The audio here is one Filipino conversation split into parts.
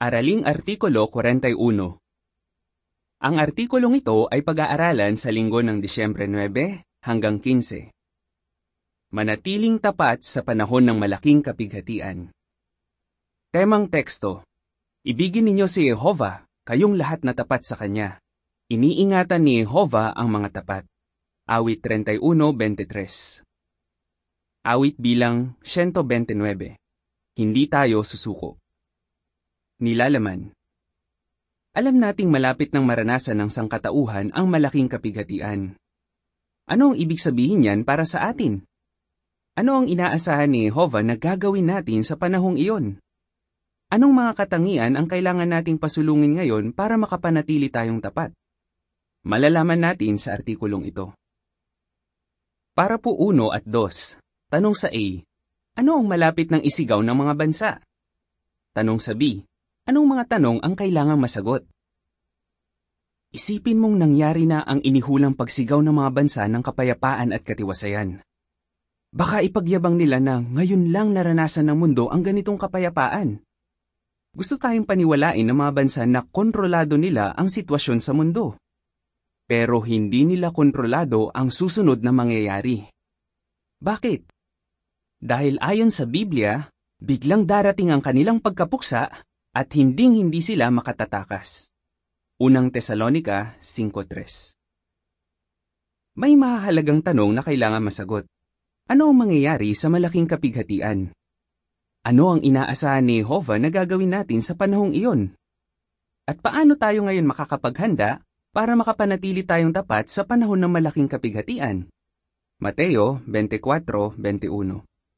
Araling Artikulo 41. Ang artikulong ito ay pag-aaralan sa linggo ng Disyembre 9 hanggang 15. Manatiling tapat sa panahon ng malaking kapighatian. Temang teksto: Ibigin ninyo si Jehova, kayong lahat na tapat sa Kanya. Iniingatan ni Jehova ang mga tapat. Awit 31:23. Awit bilang 129. Hindi tayo susuko. Nilalaman. Alam nating malapit ng maranasan ng sangkatauhan ang malaking kapighatian. Ano ang ibig sabihin niyan para sa atin? Ano ang inaasahan ni Jehova na gagawin natin sa panahong iyon? Anong mga katangian ang kailangan nating pasulungin ngayon para makapanatili tayong tapat? Malalaman natin sa artikulong ito. Para po 1 at 2, tanong sa A, ano ang malapit ng isigaw ng mga bansa? Tanong sa B, anong mga tanong ang kailangang masagot? Isipin mong nangyari na ang inihulang pagsigaw ng mga bansa ng kapayapaan at katiwasayan. Baka ipagyabang nila na ngayon lang naranasan ng mundo ang ganitong kapayapaan. Gusto tayong paniwalain ng mga bansa na kontrolado nila ang sitwasyon sa mundo. Pero hindi nila kontrolado ang susunod na mangyayari. Bakit? Dahil ayon sa Biblia, biglang darating ang kanilang pagkapuksa at hinding-hindi sila makatatakas. Unang Tesalonica 5:3. May mahahalagang tanong na kailangan masagot. Ano ang mangyayari sa malaking kapighatian? Ano ang inaasahan ni Jehova na gagawin natin sa panahong iyon? At paano tayo ngayon makakapaghanda para makapanatili tayong tapat sa panahon ng malaking kapighatian? Mateo 24:21.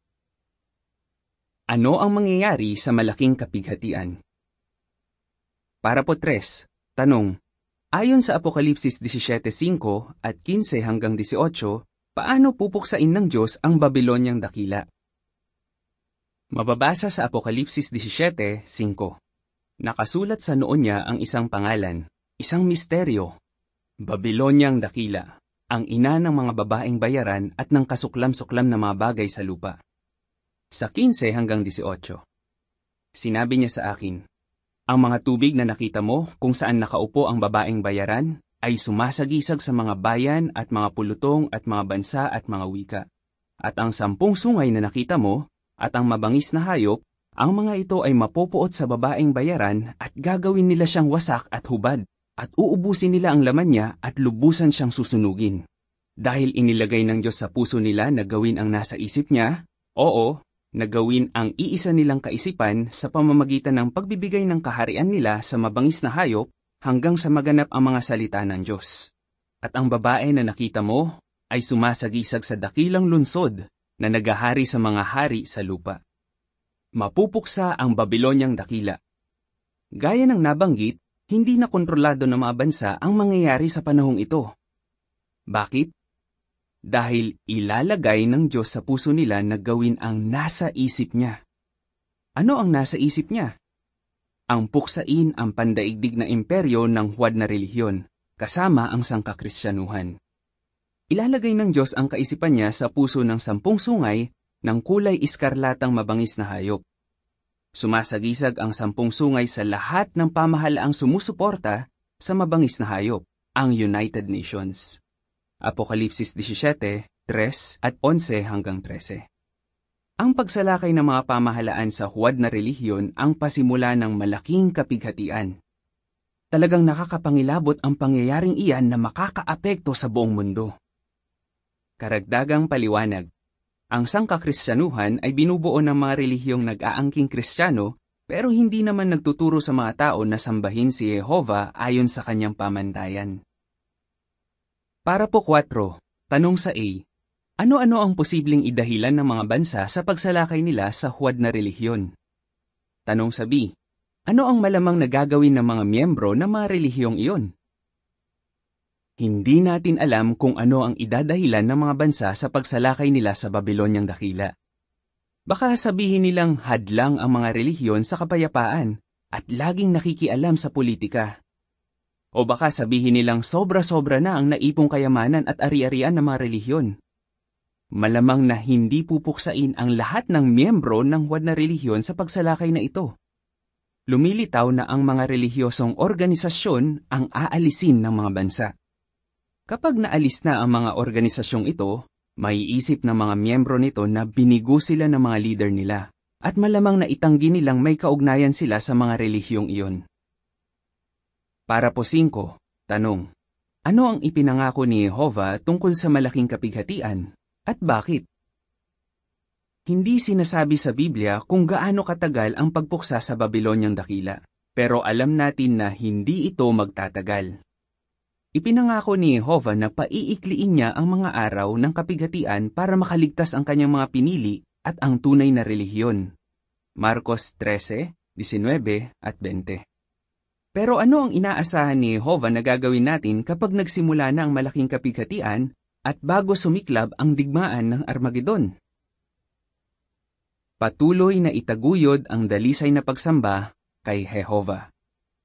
Ano ang mangyayari sa malaking kapighatian? Para po 3, tanong. Ayon sa Apokalipsis 17:5 at 15 hanggang 18, paano pupuksain ng Diyos ang Babilonyang dakila? Mababasa sa Apokalipsis 17:5. Nakasulat sa noo niya ang isang pangalan, isang misteryo. Babilonyang dakila, ang ina ng mga babaeng bayaran at ng kasuklam-suklam na mga bagay sa lupa. Sa 15 hanggang 18. Sinabi niya sa akin, ang mga tubig na nakita mo kung saan nakaupo ang babaeng bayaran ay sumasagisag sa mga bayan at mga pulutong at mga bansa at mga wika. At ang 10 sungay na nakita mo at ang mabangis na hayop, ang mga ito ay mapupuot sa babaeng bayaran at gagawin nila siyang wasak at hubad at uubusin nila ang laman niya at lubusan siyang susunugin. Dahil inilagay ng Diyos sa puso nila na gawin ang nasa isip niya, oo, na gawin ang iisa nilang kaisipan sa pamamagitan ng pagbibigay ng kaharian nila sa mabangis na hayop hanggang sa maganap ang mga salita ng Diyos. At ang babae na nakita mo ay sumasagisag sa dakilang lunsod na nagahari sa mga hari sa lupa. Mapupuksa ang Babilonyang dakila. Gaya ng nabanggit, hindi na kontrolado ng mga bansa ang mangyayari sa panahong ito. Bakit? Dahil ilalagay ng Diyos sa puso nila na gawin ang nasa isip niya. Ano ang nasa isip niya? Ang puksain ang pandaigdig na imperyo ng huwad na relihiyon, kasama ang sangkakristyanuhan. Ilalagay ng Diyos ang kaisipan niya sa puso ng 10 sungay ng kulay iskarlatang mabangis na hayop. Sumasagisag ang 10 sungay sa lahat ng pamahalaang sumusuporta sa mabangis na hayop, ang United Nations. Apokalipsis 17:3 at 11 hanggang 13. Ang pagsalakay ng mga pamahalaan sa huwad na relihiyon ang pasimula ng malaking kapighatian. Talagang nakakapangilabot ang pangyayaring iyan na makakaapekto sa buong mundo. Karagdagang paliwanag. Ang sangkakristyanuhan ay binubuo ng mga relihiyong nag-aangking Kristiyano pero hindi naman nagtuturo sa mga tao na sambahin si Jehova ayon sa kanyang pamantayan. Para po 4, tanong sa A. Ano-ano ang posibleng idahilan ng mga bansa sa pagsalakay nila sa huwad na relihiyon? Tanong sa B. Ano ang malamang na gagawin ng mga miyembro ng mga relihiyong iyon? Hindi natin alam kung ano ang idadahilan ng mga bansa sa pagsalakay nila sa Babilonyang dakila. Baka sabihin nilang hadlang ang mga relihiyon sa kapayapaan at laging nakikialam sa politika. O baka sabihin nilang sobra-sobra na ang naipong kayamanan at ari-arian ng mga relihiyon. Malamang na hindi pupuksain ang lahat ng miyembro ng huwad na relihiyon sa pagsalakay na ito. Lumilitaw na ang mga relihiyosong organisasyon ang aalisin ng mga bansa. Kapag naalis na ang mga organisasyong ito, maiisip ng mga miyembro nito na binigo sila ng mga leader nila at malamang na itanggi nilang may kaugnayan sila sa mga relihiyong iyon. Para po 5, tanong. Ano ang ipinangako ni Jehovah tungkol sa malaking kapighatian at bakit? Hindi sinasabi sa Biblia kung gaano katagal ang pagpuksa sa Babilonyang dakila, pero alam natin na hindi ito magtatagal. Ipinangako ni Jehovah na paiikliin niya ang mga araw ng kapighatian para makaligtas ang kanyang mga pinili at ang tunay na relihiyon. Marcos 13, 19 at 20. Pero ano ang inaasahan ni Jehovah na gagawin natin kapag nagsimula na ang malaking kapighatian at bago sumiklab ang digmaan ng Armageddon? Patuloy na itaguyod ang dalisay na pagsamba kay Jehovah.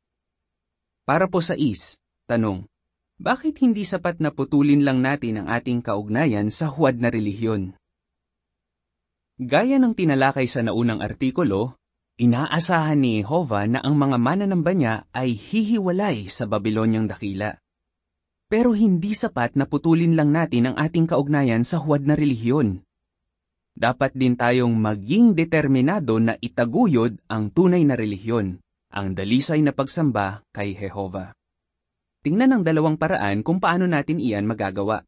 Para po sa tanong. Bakit hindi sapat na putulin lang natin ang ating kaugnayan sa huwad na relihiyon? Gaya ng tinalakay sa naunang artikulo, inaasahan ni Jehovah na ang mga mananamba niya ay hihiwalay sa Babilonyang dakila. Pero hindi sapat na putulin lang natin ang ating kaugnayan sa huwad na relihiyon. Dapat din tayong maging determinado na itaguyod ang tunay na relihiyon, ang dalisay na pagsamba kay Jehovah. Tingnan ang dalawang paraan kung paano natin iyan magagawa.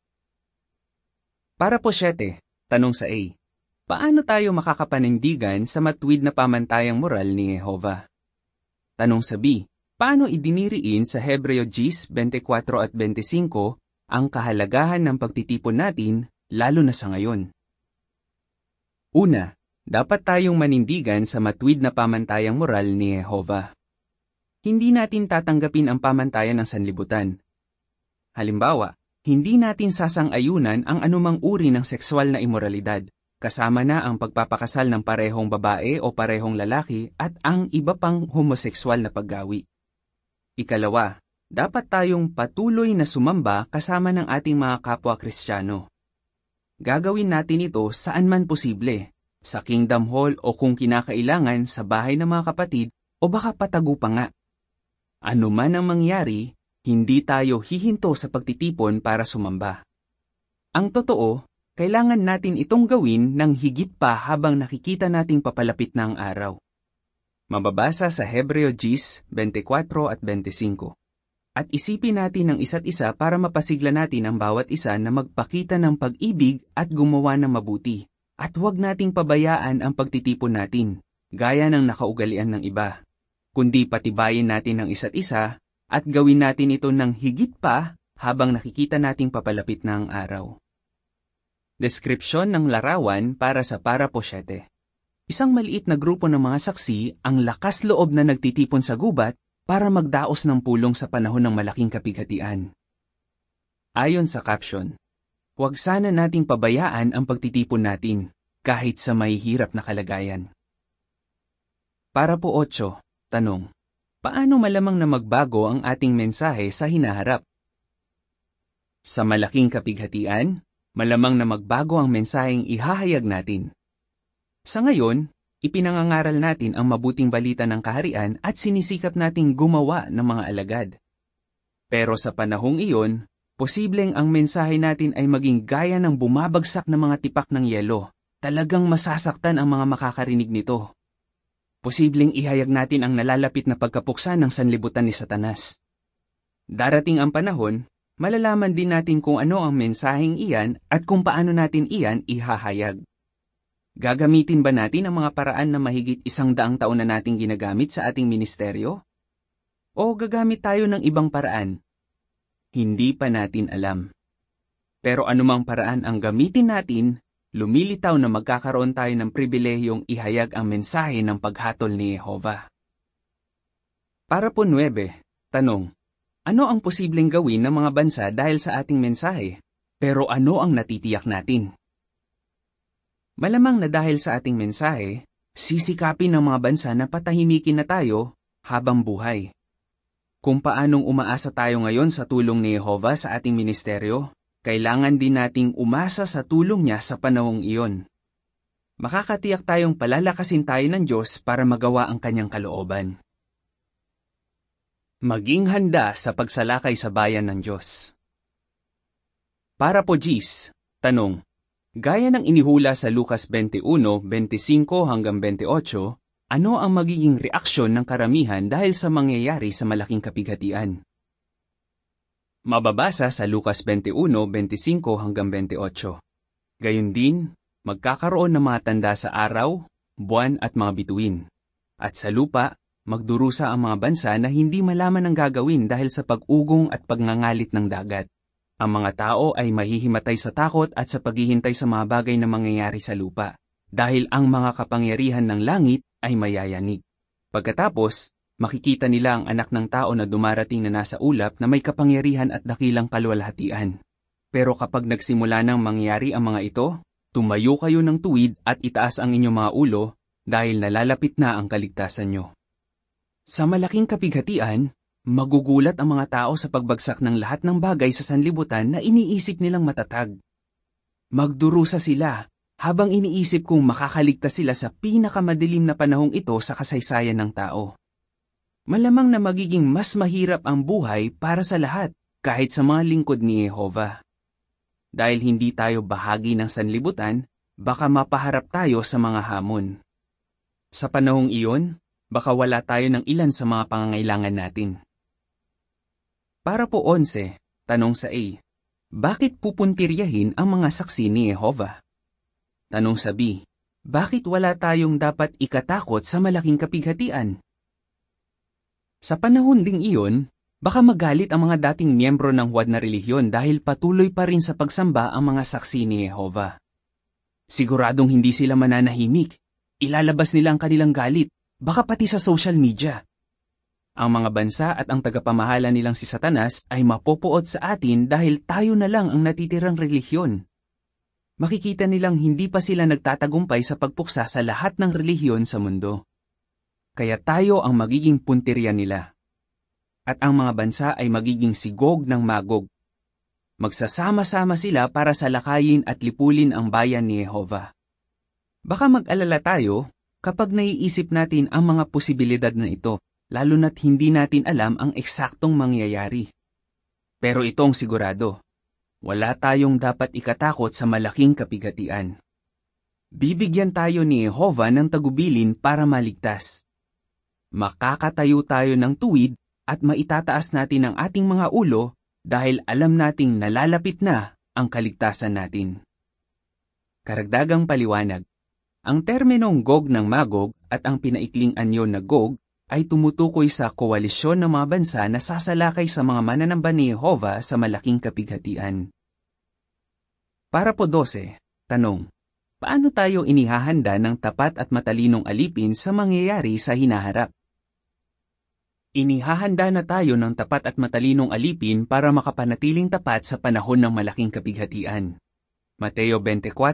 Para po 7, tanong sa A. Paano tayo makakapanindigan sa matuwid na pamantayang moral ni Jehovah? Tanong sa B. Paano idiniriin sa Hebreo 10:24 at 25 ang kahalagahan ng pagtitipon natin, lalo na sa ngayon? Una, dapat tayong manindigan sa matuwid na pamantayang moral ni Jehovah. Hindi natin tatanggapin ang pamantayan ng sanlibutan. Halimbawa, hindi natin sasang-ayunan ang anumang uri ng sexual na imoralidad, kasama na ang pagpapakasal ng parehong babae o parehong lalaki at ang iba pang homosexual na paggawi. Ikalawa, dapat tayong patuloy na sumamba kasama ng ating mga kapwa Kristiyano. Gagawin natin ito saan man posible, sa Kingdom Hall o kung kinakailangan sa bahay ng mga kapatid o baka patago pa nga. Ano man ang mangyari, hindi tayo hihinto sa pagtitipon para sumamba. Ang totoo, kailangan natin itong gawin ng higit pa habang nakikita nating papalapit na ang araw. Mababasa sa Hebreo 10:24 at 25. At isipin natin ang isa't isa para mapasigla natin ang bawat isa na magpakita ng pag-ibig at gumawa ng mabuti. At huwag nating pabayaan ang pagtitipon natin, gaya ng nakaugalian ng iba. Kundi patibayin natin ang isa't isa at gawin natin ito ng higit pa habang nakikita nating papalapit na ang araw. Deskripsyon ng larawan para sa para po 7. Isang maliit na grupo ng mga saksi ang lakas loob na nagtitipon sa gubat para magdaos ng pulong sa panahon ng malaking kapighatian. Ayon sa caption, huwag sana nating pabayaan ang pagtitipon natin kahit sa mahihirap na kalagayan. Para po 8. Tanong, paano malamang na magbago ang ating mensahe sa hinaharap? Sa malaking kapighatian, malamang na magbago ang mensaheng ihahayag natin. Sa ngayon, ipinangangaral natin ang mabuting balita ng kaharian at sinisikap nating gumawa ng mga alagad. Pero sa panahong iyon, posibleng ang mensahe natin ay maging gaya ng bumabagsak na mga tipak ng yelo. Talagang masasaktan ang mga makakarinig nito. Posibleng ihayag natin ang nalalapit na pagkapuksa ng sanlibutan ni Satanas. Darating ang panahon, malalaman din natin kung ano ang mensaheng iyan at kung paano natin iyan ihahayag. Gagamitin ba natin ang mga paraan na mahigit 100 taon na nating ginagamit sa ating ministeryo? O gagamit tayo ng ibang paraan? Hindi pa natin alam. Pero anumang paraan ang gamitin natin, lumilitaw na magkakaroon tayo ng pribilehiyong ihayag ang mensahe ng paghatol ni Jehovah. Para po 9, tanong, ano ang posibleng gawin ng mga bansa dahil sa ating mensahe? Pero ano ang natitiyak natin? Malamang na dahil sa ating mensahe, sisikapin ng mga bansa na patahimikin na tayo habang buhay. Kung paanong umaasa tayo ngayon sa tulong ni Jehovah sa ating ministeryo, kailangan din nating umasa sa tulong niya sa panahong iyon. Makakatiyak tayong palalakasin tayo ng Diyos para magawa ang kanyang kalooban. Maging handa sa pagsalakay sa bayan ng Diyos. Para po Gis, tanong. Gaya ng inihula sa Lucas 21:25 hanggang 28, ano ang magiging reaksyon ng karamihan dahil sa mangyayari sa malaking kapighatian? Mababasa sa Lucas 21:25 hanggang 28. Gayun din, magkakaroon ng mga tanda sa araw, buwan at mga bituin. At sa lupa, magdurusa ang mga bansa na hindi malaman ang gagawin dahil sa pag-ugong at pagngangalit ng dagat. Ang mga tao ay mahihimatay sa takot at sa paghihintay sa mga bagay na mangyayari sa lupa, dahil ang mga kapangyarihan ng langit ay mayayanig. Pagkatapos, makikita nila ang anak ng tao na dumarating na nasa ulap na may kapangyarihan at dakilang kaluwalhatian. Pero kapag nagsimula nang mangyari ang mga ito, tumayo kayo ng tuwid at itaas ang inyong mga ulo dahil nalalapit na ang kaligtasan nyo. Sa malaking kapighatian, magugulat ang mga tao sa pagbagsak ng lahat ng bagay sa sanlibutan na iniisip nilang matatag. Magdurusa sila habang iniisip kung makakaligtas sila sa pinakamadilim na panahong ito sa kasaysayan ng tao. Malamang na magiging mas mahirap ang buhay para sa lahat kahit sa mga lingkod ni Jehovah. Dahil hindi tayo bahagi ng sanlibutan, baka mapaharap tayo sa mga hamon. Sa panahong iyon, baka wala tayo ng ilan sa mga pangangailangan natin. Para po 11, tanong sa A. Bakit pupuntiryahin ang mga saksi ni Jehovah? Tanong sa B. Bakit wala tayong dapat ikatakot sa malaking kapighatian? Sa panahon ding iyon, baka magalit ang mga dating miyembro ng huwad na relihiyon dahil patuloy pa rin sa pagsamba ang mga saksi ni Jehovah. Siguradong hindi sila mananahimik. Ilalabas nila ang kanilang galit, baka pati sa social media. Ang mga bansa at ang tagapamahala nilang si Satanas ay mapopoot sa atin dahil tayo na lang ang natitirang relihiyon. Makikita nilang hindi pa sila nagtatagumpay sa pagpuksa sa lahat ng relihiyon sa mundo. Kaya tayo ang magiging puntirya nila. At ang mga bansa ay magiging si Gog ng Magog. Magsasama-sama sila para salakayin at lipulin ang bayan ni Jehovah. Baka mag-alala tayo kapag naiisip natin ang mga posibilidad na ito, lalo na't hindi natin alam ang eksaktong mangyayari. Pero itong sigurado, wala tayong dapat ikatakot sa malaking kapighatian. Bibigyan tayo ni Jehovah ng tagubilin para maligtas. Makakatayo tayo ng tuwid at maitataas natin ang ating mga ulo dahil alam nating nalalapit na ang kaligtasan natin. Karagdagang paliwanag. Ang terminong Gog ng Magog at ang pinaikling anyo na Gog ay tumutukoy sa koalisyon ng mga bansa na sasalakay sa mga mananamba ni Jehovah sa malaking kapighatian. Para po 12, tanong. Paano tayo inihahanda ng tapat at matalinong alipin sa mangyayari sa hinaharap? Inihahanda na tayo ng tapat at matalinong alipin para makapanatiling tapat sa panahon ng malaking kapighatian. Mateo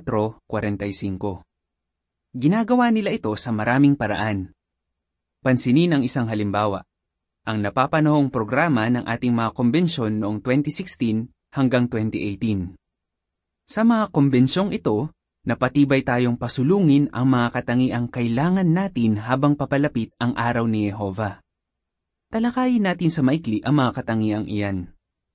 24:45. Ginagawa nila ito sa maraming paraan. Pansinin ang isang halimbawa. Ang napapanahong programa ng ating mga kombensyon noong 2016 hanggang 2018. Sa mga kombensyong ito, napatibay tayong pasulungin ang mga katangiang kailangan natin habang papalapit ang araw ni Jehovah. Talakayin natin sa maikli ang mga katangiang iyan.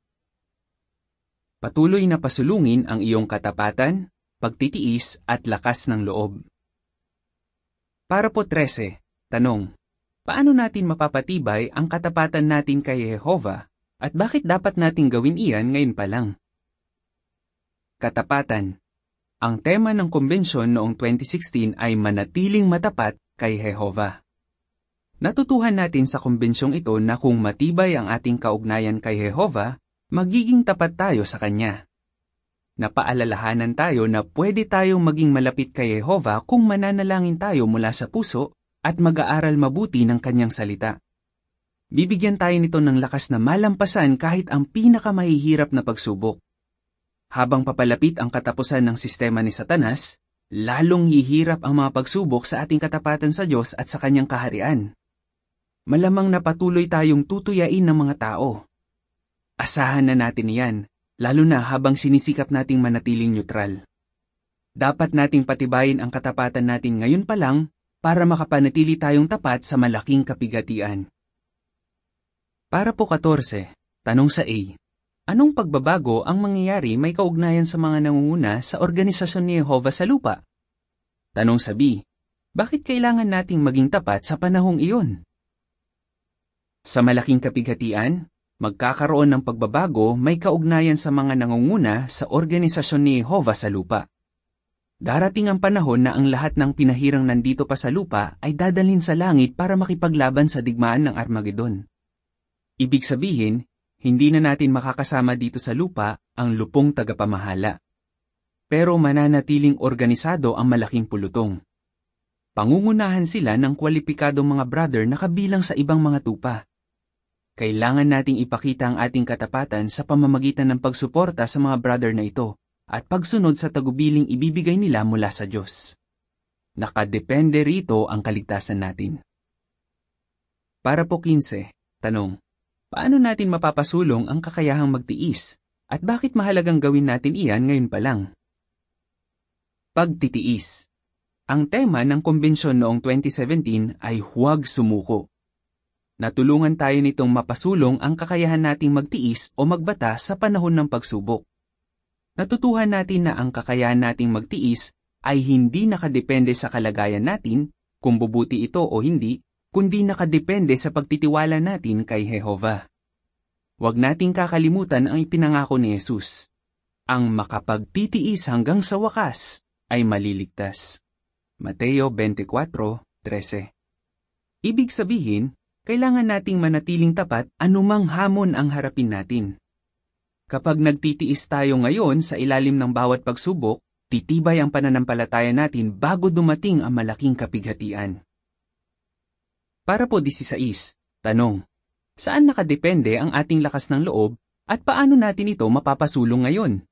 Patuloy na pasulungin ang iyong katapatan, pagtitiis at lakas ng loob. Para po 13, tanong. Paano natin mapapatibay ang katapatan natin kay Jehovah at bakit dapat nating gawin iyan ngayon pa lang? Katapatan. Ang tema ng kombensyon noong 2016 ay manatiling matapat kay Jehovah. Natutuhan natin sa kombensyong ito na kung matibay ang ating kaugnayan kay Jehovah, magiging tapat tayo sa Kanya. Napaalalahanan tayo na pwede tayong maging malapit kay Jehovah kung mananalangin tayo mula sa puso at mag-aaral mabuti ng Kanyang salita. Bibigyan tayo nito ng lakas na malampasan kahit ang pinakamahihirap na pagsubok. Habang papalapit ang katapusan ng sistema ni Satanas, lalong hihirap ang mga pagsubok sa ating katapatan sa Diyos at sa Kanyang kaharian. Malamang na patuloy tayong tutuyain ng mga tao. Asahan na natin iyan, lalo na habang sinisikap nating manatiling neutral. Dapat nating patibayin ang katapatan natin ngayon pa lang para makapanatili tayong tapat sa malaking kapighatian. Para po 14, tanong sa A. Anong pagbabago ang mangyayari may kaugnayan sa mga nangunguna sa organisasyon ni Jehovah sa lupa? Tanong sa B. Bakit kailangan nating maging tapat sa panahong iyon? Sa malaking kapighatian, magkakaroon ng pagbabago may kaugnayan sa mga nangunguna sa organisasyon ni Jehovah sa lupa. Darating ang panahon na ang lahat ng pinahirang nandito pa sa lupa ay dadalhin sa langit para makipaglaban sa digmaan ng Armageddon. Ibig sabihin, hindi na natin makakasama dito sa lupa ang lupong tagapamahala. Pero mananatiling organisado ang malaking pulutong. Pangungunahan sila ng kwalipikadong mga brother na kabilang sa ibang mga tupa. Kailangan nating ipakita ang ating katapatan sa pamamagitan ng pagsuporta sa mga brother na ito at pagsunod sa tagubiling ibibigay nila mula sa Diyos. Nakadepende rito ang kaligtasan natin. Para po 15, tanong. Paano natin mapapasulong ang kakayahang magtiis? At bakit mahalagang gawin natin iyan ngayon pa lang? Pagtitiis. Ang tema ng kumbensyon noong 2017 ay huwag sumuko. Natulungan tayo nitong mapasulong ang kakayahan nating magtiis o magbata sa panahon ng pagsubok. Natutuhan natin na ang kakayahan nating magtiis ay hindi nakadepende sa kalagayan natin, kung bubuti ito o hindi, kundi nakadepende sa pagtitiwala natin kay Jehovah. Huwag nating kakalimutan ang ipinangako ni Jesus. Ang makapagtitiis hanggang sa wakas ay maliligtas. Mateo 24:13. Ibig sabihin, kailangan nating manatiling tapat anumang hamon ang harapin natin. Kapag nagtitiis tayo ngayon sa ilalim ng bawat pagsubok, titibay ang pananampalataya natin bago dumating ang malaking kapighatian. Para po 16, tanong. Saan nakadepende ang ating lakas ng loob at paano natin ito mapapasulong ngayon?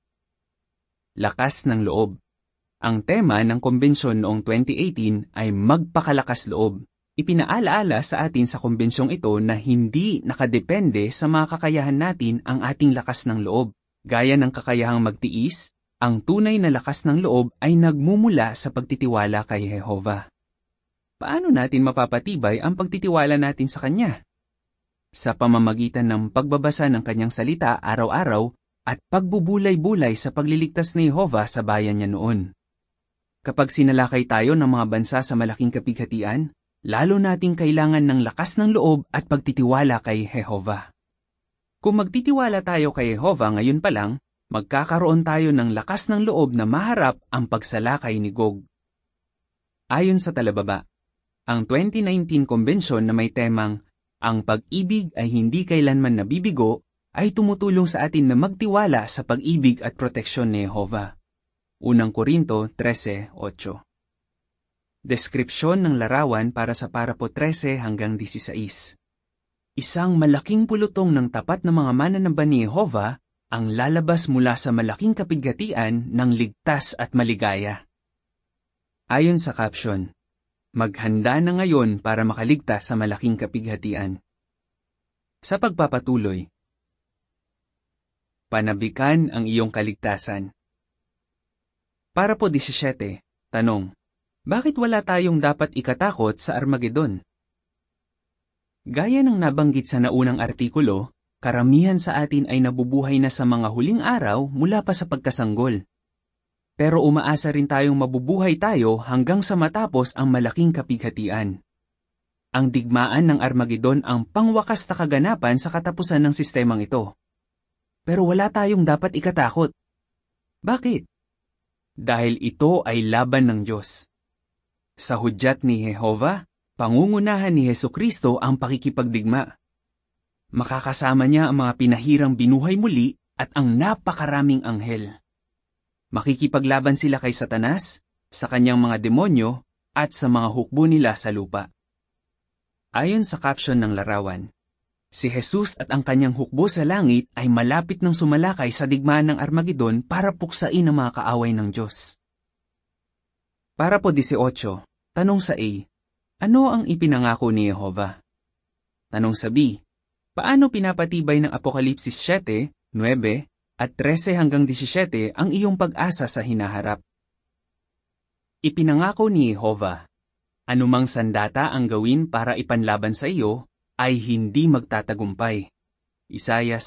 Lakas ng loob. Ang tema ng kumbensyon noong 2018 ay magpakalakas loob. Ipinaalaala sa atin sa kumbensyong ito na hindi nakadepende sa mga kakayahan natin ang ating lakas ng loob. Gaya ng kakayahang magtiis, ang tunay na lakas ng loob ay nagmumula sa pagtitiwala kay Jehovah. Paano natin mapapatibay ang pagtitiwala natin sa Kanya? Sa pamamagitan ng pagbabasa ng Kanyang salita araw-araw at pagbubulay-bulay sa pagliligtas ni Jehovah sa bayan niya noon. Kapag sinalakay tayo ng mga bansa sa malaking kapighatian, lalo nating kailangan ng lakas ng loob at pagtitiwala kay Jehovah. Kung magtitiwala tayo kay Jehovah ngayon pa lang, magkakaroon tayo ng lakas ng loob na maharap ang pagsalakay ni Gog. Ayon sa talababa, ang 2019 konbensyon na may temang "Ang pag-ibig ay hindi kailanman nabibigo" ay tumutulong sa atin na magtiwala sa pag-ibig at proteksyon ni Jehovah. Unang Korinto 13:8. Deskripsyon ng larawan para sa parapo 13 hanggang 16. Isang malaking pulutong ng tapat na mga mananamba ni Jehovah ang lalabas mula sa malaking kapighatian ng ligtas at maligaya. Ayon sa caption, maghanda na ngayon para makaligtas sa malaking kapighatian. Sa pagpapatuloy, panabikan ang iyong kaligtasan. Para po 17, tanong. Bakit wala tayong dapat ikatakot sa Armageddon? Gaya ng nabanggit sa naunang artikulo, karamihan sa atin ay nabubuhay na sa mga huling araw mula pa sa pagkasanggol. Pero umaasa rin tayong mabubuhay tayo hanggang sa matapos ang malaking kapighatian. Ang digmaan ng Armageddon ang pangwakas na kaganapan sa katapusan ng sistemang ito. Pero wala tayong dapat ikatakot. Bakit? Dahil ito ay laban ng Diyos. Sa hudyat ni Jehovah, pangungunahan ni Hesukristo ang pakikipagdigma. Makakasama niya ang mga pinahirang binuhay muli at ang napakaraming anghel. Makikipaglaban sila kay Satanas, sa kanyang mga demonyo, at sa mga hukbo nila sa lupa. Ayon sa caption ng larawan, si Jesus at ang kanyang hukbo sa langit ay malapit ng sumalakay sa digmaan ng Armageddon para puksain ang mga kaaway ng Diyos. Para po 18, tanong sa A, ano ang ipinangako ni Jehovah? Tanong sa B, paano pinapatibay ng Apokalipsis 7, 9, at 13 hanggang 17 ang iyong pag-asa sa hinaharap? Ipinangako ni Jehovah, anumang sandata ang gawin para ipanlaban sa iyo, ay hindi magtatagumpay. Isaias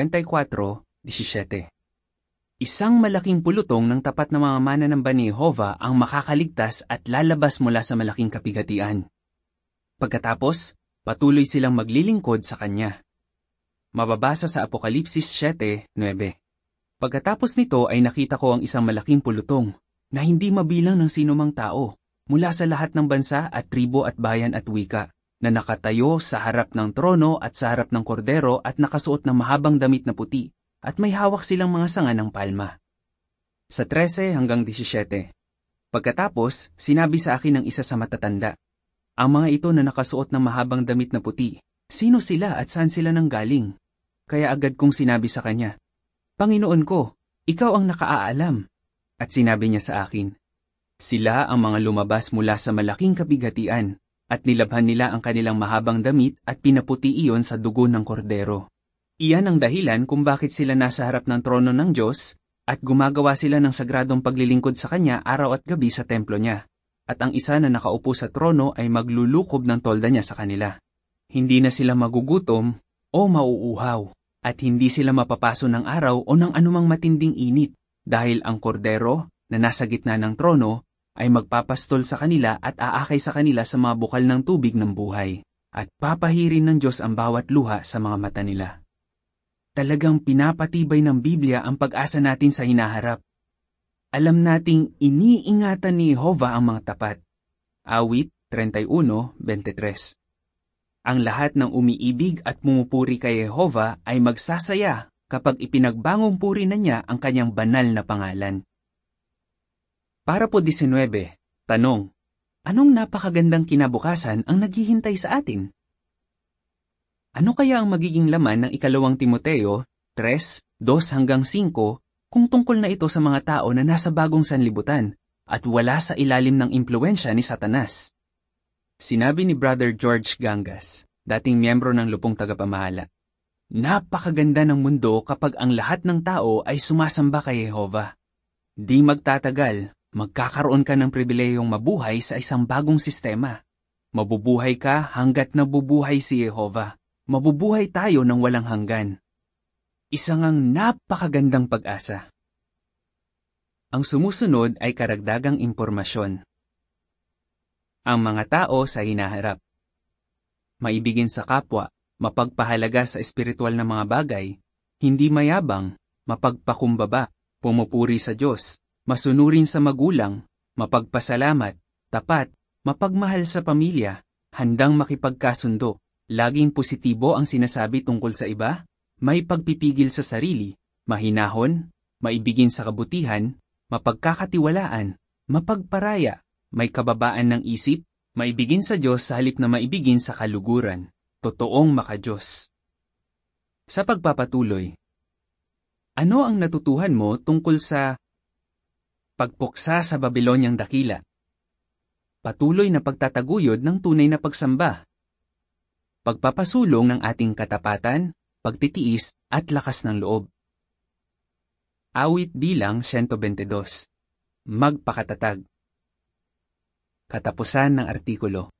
54:17. Isang malaking pulutong ng tapat na mga mananamba ni Jehovah ang makakaligtas at lalabas mula sa malaking kapigatian. Pagkatapos, patuloy silang maglilingkod sa Kanya. Mababasa sa Apokalipsis 7:9. Pagkatapos nito ay nakita ko ang isang malaking pulutong na hindi mabilang ng sinumang tao mula sa lahat ng bansa at tribo at bayan at wika na nakatayo sa harap ng trono at sa harap ng kordero at nakasuot ng mahabang damit na puti at may hawak silang mga sanga ng palma. Sa 13-17. Pagkatapos, sinabi sa akin ng isa sa matatanda, ang mga ito na nakasuot ng mahabang damit na puti, sino sila at saan sila nanggaling? Kaya agad kong sinabi sa kanya, Panginoon ko, ikaw ang nakaalam. At sinabi niya sa akin, sila ang mga lumabas mula sa malaking kabigatian at nilabhan nila ang kanilang mahabang damit at pinaputi iyon sa dugo ng kordero. Iyan ang dahilan kung bakit sila nasa harap ng trono ng Diyos at gumagawa sila ng sagradong paglilingkod sa Kanya araw at gabi sa templo niya. At ang isa na nakaupo sa trono ay maglulukob ng tolda niya sa kanila. Hindi na sila magugutom o mauuhaw at hindi sila mapapaso ng araw o ng anumang matinding init dahil ang kordero na nasa gitna ng trono ay magpapastol sa kanila at aakay sa kanila sa mga bukal ng tubig ng buhay at papahirin ng Diyos ang bawat luha sa mga mata nila. Talagang pinapatibay ng Biblia ang pag-asa natin sa hinaharap. Alam nating iniingatan ni Jehovah ang mga tapat. Awit 31:23. Ang lahat ng umiibig at pumupuri kay Jehovah ay magsasaya kapag ipinagbangong puri na niya ang kanyang banal na pangalan. Para po 19, tanong, anong napakagandang kinabukasan ang naghihintay sa atin? Ano kaya ang magiging laman ng 2 Timoteo 3:2-5 kung tungkol na ito sa mga tao na nasa bagong sanlibutan at wala sa ilalim ng impluwensya ni Satanas? Sinabi ni Brother George Gangas, dating miyembro ng Lupong Tagapamahala, napakaganda ng mundo kapag ang lahat ng tao ay sumasamba kay Jehovah. Di magtatagal, magkakaroon ka ng pribilehiyong mabuhay sa isang bagong sistema. Mabubuhay ka hanggat nabubuhay si Jehovah. Mabubuhay tayo ng walang hanggan. Isang ang napakagandang pag-asa. Ang sumusunod ay karagdagang impormasyon. Ang mga tao sa hinaharap. Maibigin sa kapwa, mapagpahalaga sa espiritual na mga bagay, hindi mayabang, mapagpakumbaba, pumupuri sa Diyos, masunurin sa magulang, mapagpasalamat, tapat, mapagmahal sa pamilya, handang makipagkasundo, laging positibo ang sinasabi tungkol sa iba, may pagpipigil sa sarili, mahinahon, maibigin sa kabutihan, mapagkakatiwalaan, mapagparaya, may kababaan ng isip, maibigin sa Diyos sa halip na maibigin sa kaluguran, totoong makadiyos. Sa pagpapatuloy, ano ang natutuhan mo tungkol sa pagpuksa sa Babilonyang dakila? Patuloy na pagtataguyod ng tunay na pagsamba. Pagpapasulong ng ating katapatan, pagtitiis at lakas ng loob. Awit bilang 122. Magpakatatag. Katapusan ng artikulo.